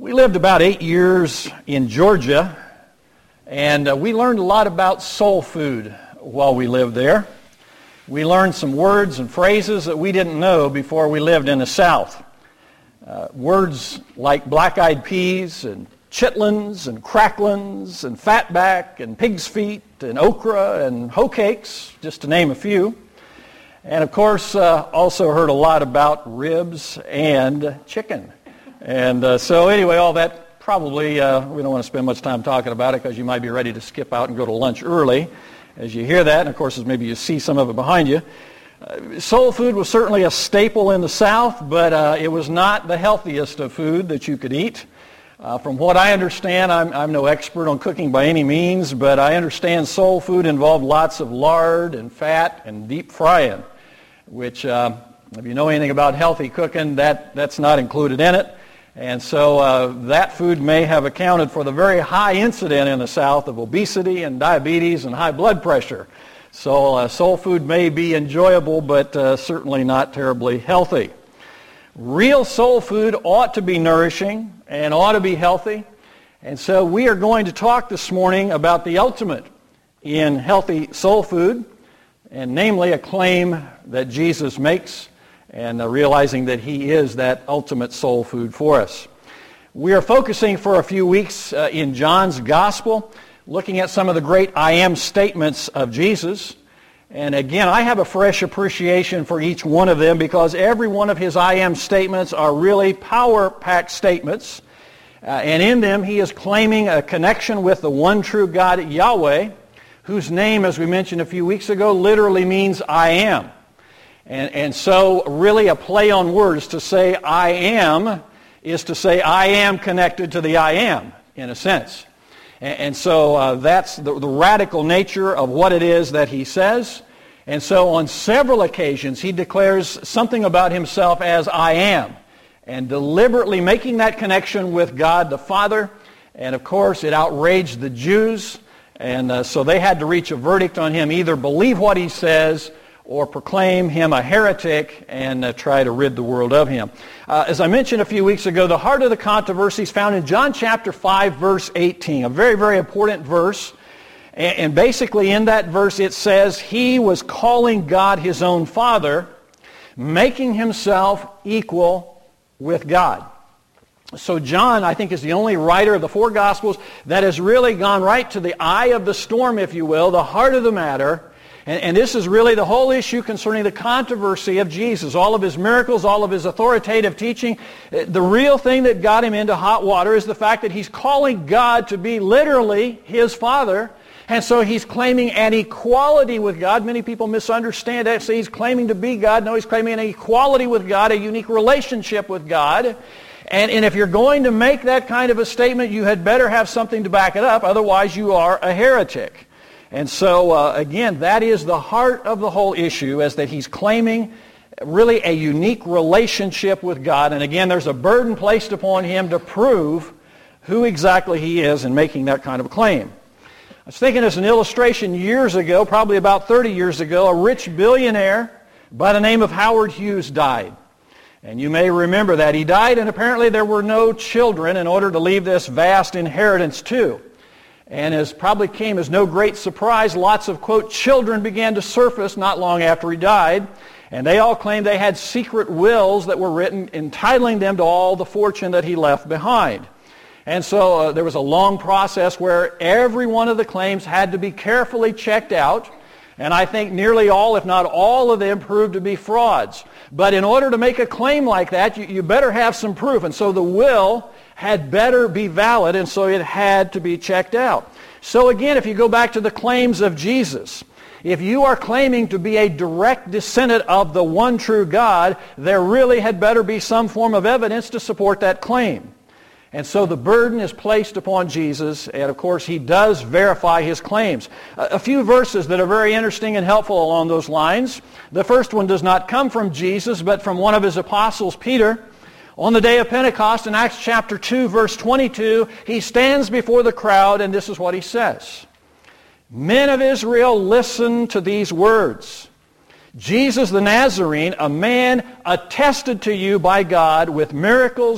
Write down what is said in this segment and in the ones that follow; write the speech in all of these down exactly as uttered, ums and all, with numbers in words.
We lived about eight years in Georgia, and uh, we learned a lot about soul food while we lived there. We learned some words and phrases that we didn't know before we lived in the South. Uh, words like black-eyed peas and chitlins and cracklins and fatback and pig's feet and okra and hoe cakes, just to name a few. And of course, uh, also heard a lot about ribs and chicken. And uh, so anyway, all that probably, uh, we don't want to spend much time talking about it because you might be ready to skip out and go to lunch early as you hear that. And of course, as maybe you see some of it behind you. Uh, soul food was certainly a staple in the South, but uh, it was not the healthiest of food that you could eat. Uh, from what I understand, I'm, I'm no expert on cooking by any means, but I understand soul food involved lots of lard and fat and deep frying, which, uh, if you know anything about healthy cooking, that, that's not included in it. And so uh, that food may have accounted for the very high incidence in the South of obesity and diabetes and high blood pressure. So uh, soul food may be enjoyable, but uh, certainly not terribly healthy. Real soul food ought to be nourishing and ought to be healthy. And so we are going to talk this morning about the ultimate in healthy soul food, and namely a claim that Jesus makes, and uh, realizing that he is that ultimate soul food for us. We are focusing for a few weeks uh, in John's Gospel, looking at some of the great I am statements of Jesus. And again, I have a fresh appreciation for each one of them because every one of his I am statements are really power-packed statements. Uh, and in them, he is claiming a connection with the one true God, Yahweh, whose name, as we mentioned a few weeks ago, literally means I am. And, and so really a play on words to say I am is to say I am connected to the I am, in a sense. And, and so uh, that's the, the radical nature of what it is that he says. And so on several occasions he declares something about himself as I am, and deliberately making that connection with God the Father. And of course it outraged the Jews, and uh, so they had to reach a verdict on him: either believe what he says or proclaim him a heretic and uh, try to rid the world of him. Uh, as I mentioned a few weeks ago, the heart of the controversy is found in John chapter five, verse eighteen, a very, very important verse. And, and basically in that verse it says he was calling God his own Father, making himself equal with God. So John, I think, is the only writer of the four Gospels that has really gone right to the eye of the storm, if you will, the heart of the matter. And, and this is really the whole issue concerning the controversy of Jesus. All of his miracles, all of his authoritative teaching. The real thing that got him into hot water is the fact that he's calling God to be literally his Father. And so he's claiming an equality with God. Many people misunderstand that. Say he's claiming to be God. No, he's claiming an equality with God, a unique relationship with God. And, and if you're going to make that kind of a statement, you had better have something to back it up. Otherwise, you are a heretic. And so, uh, again, that is the heart of the whole issue, is that he's claiming really a unique relationship with God. And again, there's a burden placed upon him to prove who exactly he is in making that kind of a claim. I was thinking as an illustration years ago, probably about thirty years ago, a rich billionaire by the name of Howard Hughes died. And you may remember that. He died, and apparently there were no children in order to leave this vast inheritance to. And as probably came as no great surprise, lots of, quote, children began to surface not long after he died. And they all claimed they had secret wills that were written entitling them to all the fortune that he left behind. And so uh, there was a long process where every one of the claims had to be carefully checked out. And I think nearly all, if not all of them, proved to be frauds. But in order to make a claim like that, you, you better have some proof. And so the will had better be valid, and so it had to be checked out. So again, if you go back to the claims of Jesus, if you are claiming to be a direct descendant of the one true God, there really had better be some form of evidence to support that claim. And so the burden is placed upon Jesus, and of course he does verify his claims. A, a few verses that are very interesting and helpful along those lines. The first one does not come from Jesus, but from one of his apostles, Peter. On the day of Pentecost, in Acts chapter two, verse twenty-two, he stands before the crowd, and this is what he says. Men of Israel, listen to these words. Jesus the Nazarene, a man attested to you by God with miracles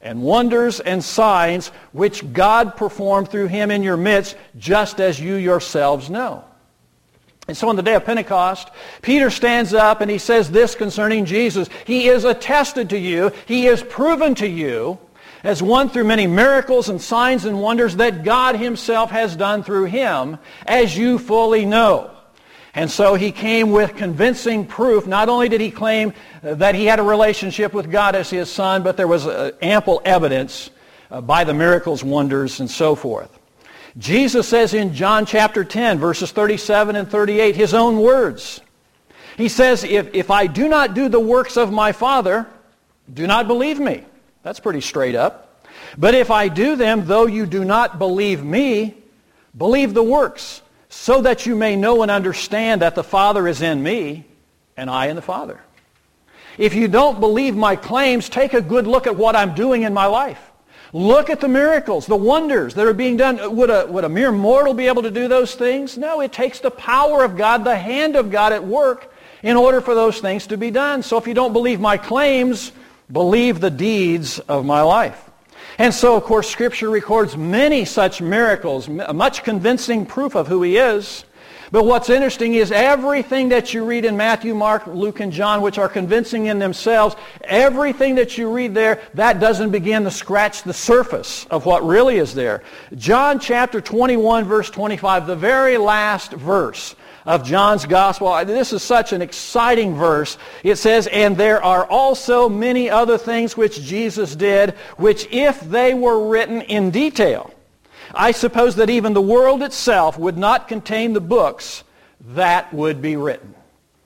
and wonders and signs which God performed through him in your midst, just as you yourselves know. And so on the day of Pentecost, Peter stands up and he says this concerning Jesus. He is attested to you, he is proven to you, as one through many miracles and signs and wonders that God himself has done through him, as you fully know. And so he came with convincing proof. Not only did he claim that he had a relationship with God as his son, but there was uh, ample evidence uh, by the miracles, wonders, and so forth. Jesus says in John chapter ten, verses thirty-seven and thirty-eight, his own words. He says, if, if I do not do the works of my Father, do not believe me. That's pretty straight up. But if I do them, though you do not believe me, believe the works, so that you may know and understand that the Father is in me, and I in the Father. If you don't believe my claims, take a good look at what I'm doing in my life. Look at the miracles, the wonders that are being done. Would a, would a mere mortal be able to do those things? No, it takes the power of God, the hand of God at work, in order for those things to be done. So if you don't believe my claims, believe the deeds of my life. And so, of course, Scripture records many such miracles, much convincing proof of who he is. But what's interesting is everything that you read in Matthew, Mark, Luke, and John, which are convincing in themselves, everything that you read there, that doesn't begin to scratch the surface of what really is there. John chapter twenty-one, verse twenty-five, the very last verse of John's Gospel. This is such an exciting verse. It says, and there are also many other things which Jesus did, which if they were written in detail, I suppose that even the world itself would not contain the books that would be written.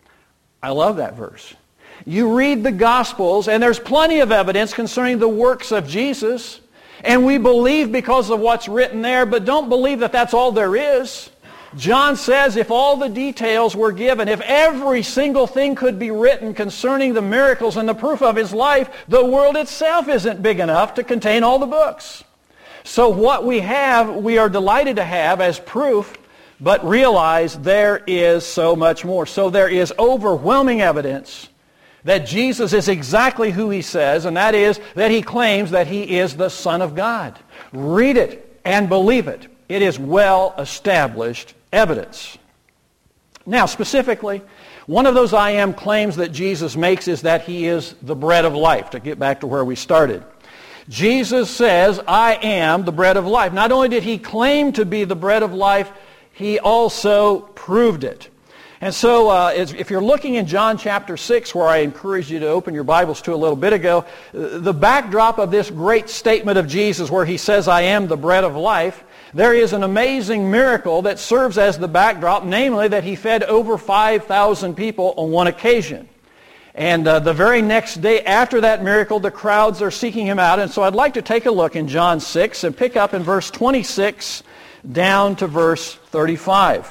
I love that verse. You read the Gospels, and there's plenty of evidence concerning the works of Jesus, and we believe because of what's written there, but don't believe that that's all there is. John says if all the details were given, if every single thing could be written concerning the miracles and the proof of his life, the world itself isn't big enough to contain all the books. So what we have, we are delighted to have as proof, but realize there is so much more. So there is overwhelming evidence that Jesus is exactly who he says, and that is that he claims that he is the Son of God. Read it and believe it. It is well established evidence. Now, specifically, one of those I am claims that Jesus makes is that he is the bread of life, to get back to where we started. Jesus says, I am the bread of life. Not only did he claim to be the bread of life, he also proved it. And so uh, if you're looking in John chapter six, where I encouraged you to open your Bibles to a little bit ago, the backdrop of this great statement of Jesus where he says, I am the bread of life, there is an amazing miracle that serves as the backdrop, namely that he fed over five thousand people on one occasion. And uh, the very next day after that miracle, the crowds are seeking him out. And so I'd like to take a look in John six and pick up in verse twenty-six down to verse thirty-five.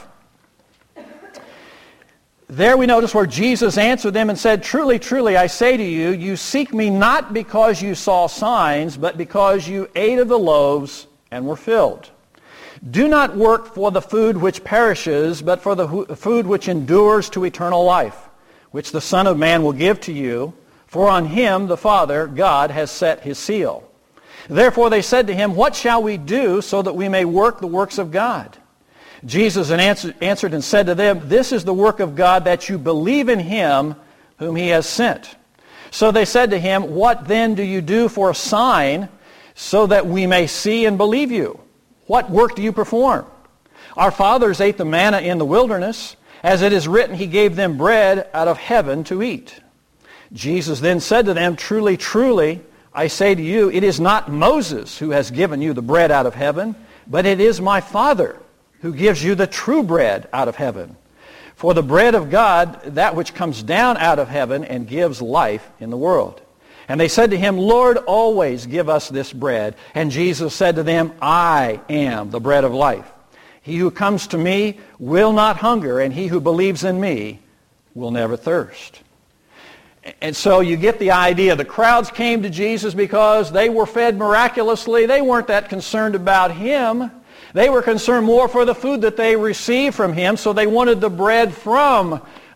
There we notice where Jesus answered them and said, truly, truly, I say to you, you seek me not because you saw signs, but because you ate of the loaves and were filled. Do not work for the food which perishes, but for the food which endures to eternal life, which the Son of Man will give to you, for on him the Father, God, has set his seal. Therefore they said to him, what shall we do so that we may work the works of God? Jesus answered and said to them, this is the work of God, that you believe in him whom he has sent. So they said to him, what then do you do for a sign so that we may see and believe you? What work do you perform? Our fathers ate the manna in the wilderness. As it is written, he gave them bread out of heaven to eat. Jesus then said to them, truly, truly, I say to you, it is not Moses who has given you the bread out of heaven, but it is my Father who gives you the true bread out of heaven. For the bread of God, that which comes down out of heaven and gives life in the world. And they said to him, Lord, always give us this bread. And Jesus said to them, I am the bread of life. He who comes to me will not hunger, and he who believes in me will never thirst. And so you get the idea. The crowds came to Jesus because they were fed miraculously. They weren't that concerned about him. They were concerned more for the food that they received from him, so they wanted the bread from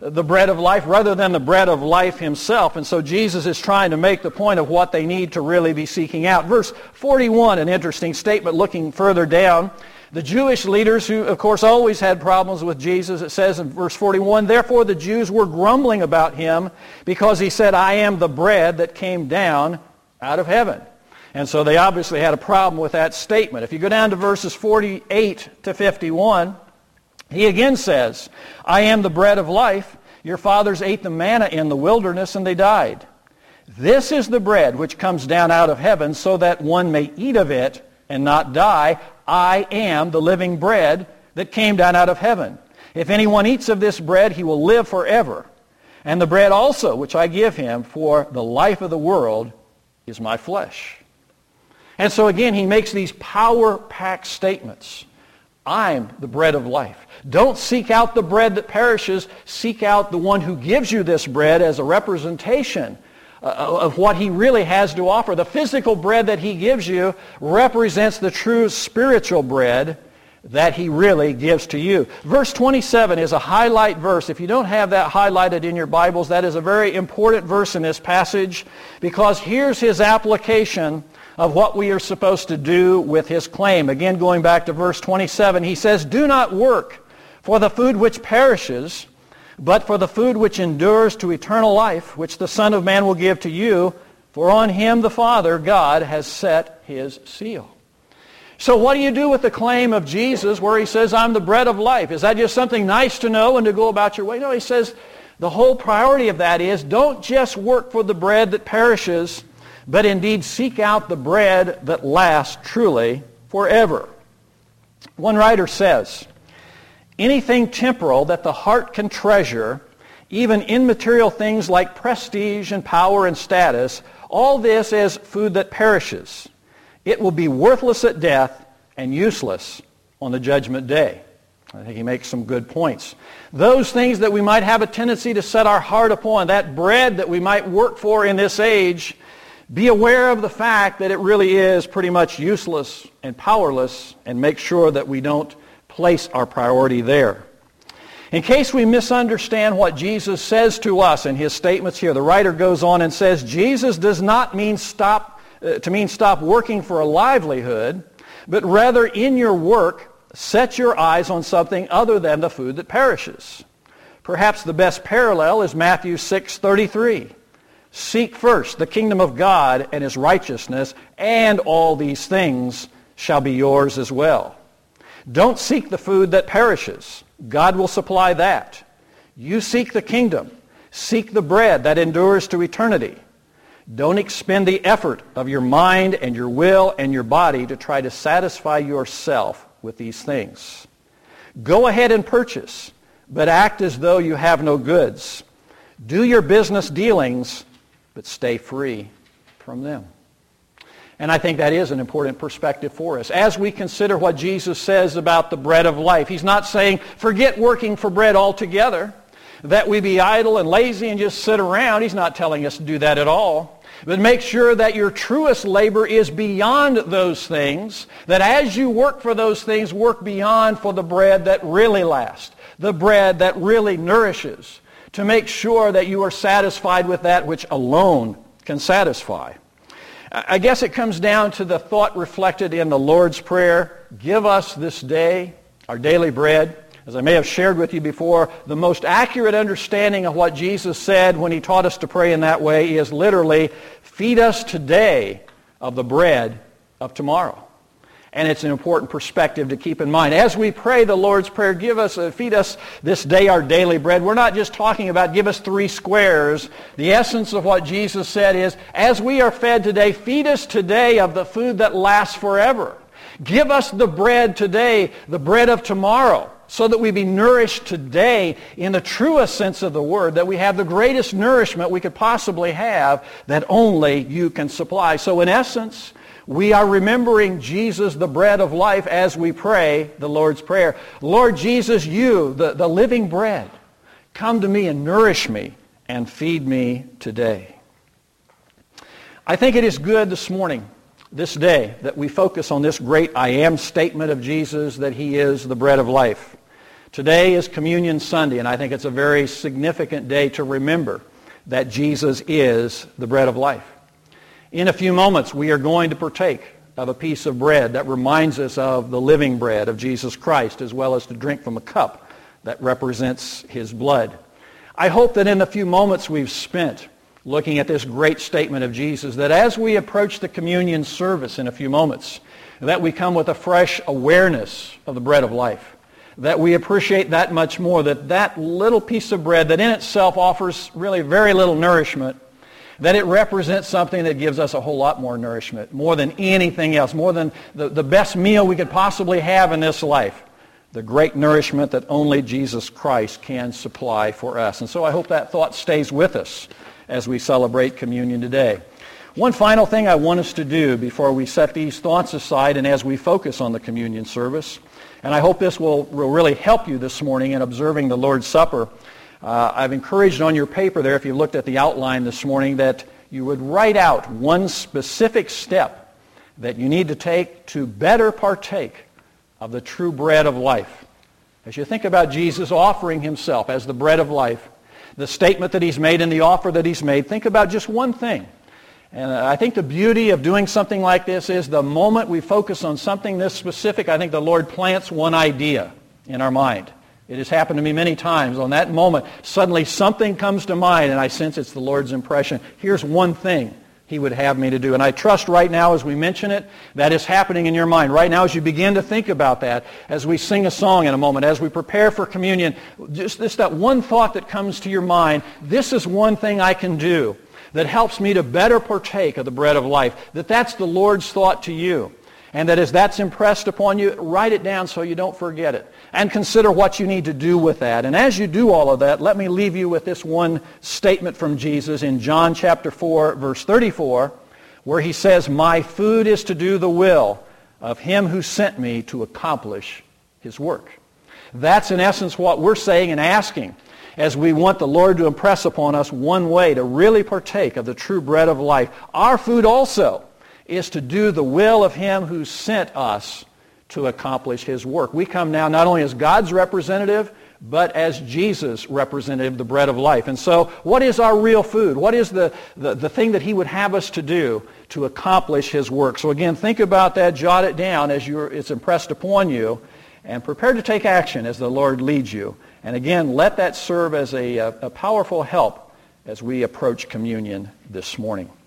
the bread of life rather than the bread of life himself. And so Jesus is trying to make the point of what they need to really be seeking out. Verse forty-one, an interesting statement looking further down. The Jewish leaders, who of course always had problems with Jesus, it says in verse forty-one, therefore the Jews were grumbling about him because he said, I am the bread that came down out of heaven. And so they obviously had a problem with that statement. If you go down to verses forty-eight to fifty-one, he again says, I am the bread of life. Your fathers ate the manna in the wilderness and they died. This is the bread which comes down out of heaven so that one may eat of it and not die. I am the living bread that came down out of heaven. If anyone eats of this bread, he will live forever. And the bread also which I give him for the life of the world is my flesh. And so again, he makes these power-packed statements. I'm the bread of life. Don't seek out the bread that perishes. Seek out the one who gives you this bread as a representation of what he really has to offer. The physical bread that he gives you represents the true spiritual bread that he really gives to you. Verse twenty-seven is a highlight verse. If you don't have that highlighted in your Bibles, that is a very important verse in this passage, because here's his application of what we are supposed to do with his claim. Again, going back to verse twenty-seven, he says, do not work for the food which perishes, but for the food which endures to eternal life, which the Son of Man will give to you, for on him the Father, God, has set his seal. So what do you do with the claim of Jesus where he says, I'm the bread of life? Is that just something nice to know and to go about your way? No, he says the whole priority of that is don't just work for the bread that perishes, but indeed seek out the bread that lasts truly forever. One writer says, anything temporal that the heart can treasure, even immaterial things like prestige and power and status, all this is food that perishes. It will be worthless at death and useless on the judgment day. I think he makes some good points. Those things that we might have a tendency to set our heart upon, that bread that we might work for in this age, be aware of the fact that it really is pretty much useless and powerless, and make sure that we don't place our priority there. In case we misunderstand what Jesus says to us in his statements here, the writer goes on and says, Jesus does not mean stop uh, to mean stop working for a livelihood, but rather in your work, set your eyes on something other than the food that perishes. Perhaps the best parallel is Matthew six thirty-three. Seek first the kingdom of God and his righteousness, and all these things shall be yours as well. Don't seek the food that perishes. God will supply that. You seek the kingdom. Seek the bread that endures to eternity. Don't expend the effort of your mind and your will and your body to try to satisfy yourself with these things. Go ahead and purchase, but act as though you have no goods. Do your business dealings, but stay free from them. And I think that is an important perspective for us. As we consider what Jesus says about the bread of life, he's not saying, forget working for bread altogether, that we be idle and lazy and just sit around. He's not telling us to do that at all. But make sure that your truest labor is beyond those things, that as you work for those things, work beyond for the bread that really lasts, the bread that really nourishes, to make sure that you are satisfied with that which alone can satisfy. I guess it comes down to the thought reflected in the Lord's Prayer, give us this day our daily bread. As I may have shared with you before, the most accurate understanding of what Jesus said when he taught us to pray in that way is literally, feed us today of the bread of tomorrow. And it's an important perspective to keep in mind. As we pray the Lord's Prayer, give us, uh, feed us this day our daily bread, we're not just talking about give us three squares. The essence of what Jesus said is, as we are fed today, feed us today of the food that lasts forever. Give us the bread today, the bread of tomorrow, so that we be nourished today in the truest sense of the word, that we have the greatest nourishment we could possibly have that only you can supply. So in essence, we are remembering Jesus, the bread of life, as we pray the Lord's Prayer. Lord Jesus, you, the, the living bread, come to me and nourish me and feed me today. I think it is good this morning, this day, that we focus on this great I am statement of Jesus, that he is the bread of life. Today is Communion Sunday, and I think it's a very significant day to remember that Jesus is the bread of life. In a few moments, we are going to partake of a piece of bread that reminds us of the living bread of Jesus Christ, as well as to drink from a cup that represents his blood. I hope that in the few moments we've spent looking at this great statement of Jesus, that as we approach the communion service in a few moments, that we come with a fresh awareness of the bread of life, that we appreciate that much more, that that little piece of bread that in itself offers really very little nourishment, that it represents something that gives us a whole lot more nourishment, more than anything else, more than the, the best meal we could possibly have in this life, the great nourishment that only Jesus Christ can supply for us. And so I hope that thought stays with us as we celebrate communion today. One final thing I want us to do before we set these thoughts aside and as we focus on the communion service, and I hope this will, will really help you this morning in observing the Lord's Supper. Uh, I've encouraged on your paper there, if you looked at the outline this morning, that you would write out one specific step that you need to take to better partake of the true bread of life. As you think about Jesus offering himself as the bread of life, the statement that he's made and the offer that he's made, think about just one thing. And I think the beauty of doing something like this is the moment we focus on something this specific, I think the Lord plants one idea in our mind. It has happened to me many times. On that moment, suddenly something comes to mind, and I sense it's the Lord's impression. Here's one thing he would have me to do. And I trust right now as we mention it, that is happening in your mind. Right now as you begin to think about that, as we sing a song in a moment, as we prepare for communion, just this, that one thought that comes to your mind, this is one thing I can do that helps me to better partake of the bread of life, that that's the Lord's thought to you. And that as that's impressed upon you, write it down so you don't forget it. And consider what you need to do with that. And as you do all of that, let me leave you with this one statement from Jesus in John chapter four, verse thirty-four, where he says, "My food is to do the will of him who sent me to accomplish his work." That's in essence what we're saying and asking as we want the Lord to impress upon us one way to really partake of the true bread of life. Our food also is to do the will of him who sent us to accomplish his work. We come now not only as God's representative, but as Jesus' representative, the bread of life. And so what is our real food? What is the, the, the thing that he would have us to do to accomplish his work? So again, think about that, jot it down as you're, it's impressed upon you, and prepare to take action as the Lord leads you. And again, let that serve as a, a, a powerful help as we approach communion this morning.